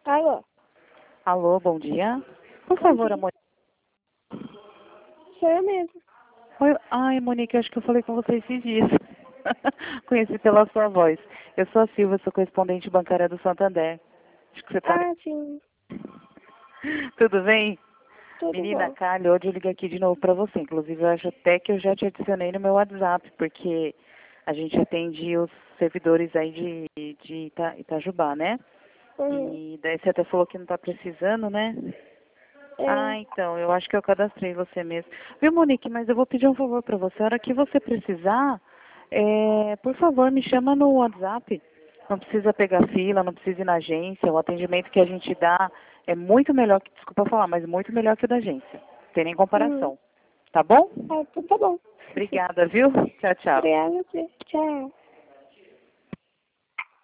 Alô? Alô, bom dia. Por Bom favor, dia. a Monique. Sou eu mesmo. Oi, ai, Monique, acho que eu falei com você esses dias. Conheci pela sua voz. Eu sou a Silvia, sou correspondente bancária do Santander. Acho que você tá... Ah, sim. Tudo bem? Tudo Menina, bom. Calha, hoje eu liguei aqui de novo pra você. Inclusive, eu acho até que eu já te adicionei no meu WhatsApp, porque a gente atende os servidores aí de Itajubá, né? Uhum. E daí você até falou que não tá precisando, né? É. Ah, então, eu acho que eu cadastrei você mesmo. Viu, Monique, mas eu vou pedir um favor para você. A hora que você precisar, por favor, me chama no WhatsApp. Não precisa pegar fila, não precisa ir na agência. O atendimento que a gente dá é muito melhor que, desculpa falar, mas muito melhor que o da agência. Tem nem Uhum. comparação. Tá bom? Ah, então tá bom. Obrigada, viu? Tchau, tchau. Obrigada a você. Tchau.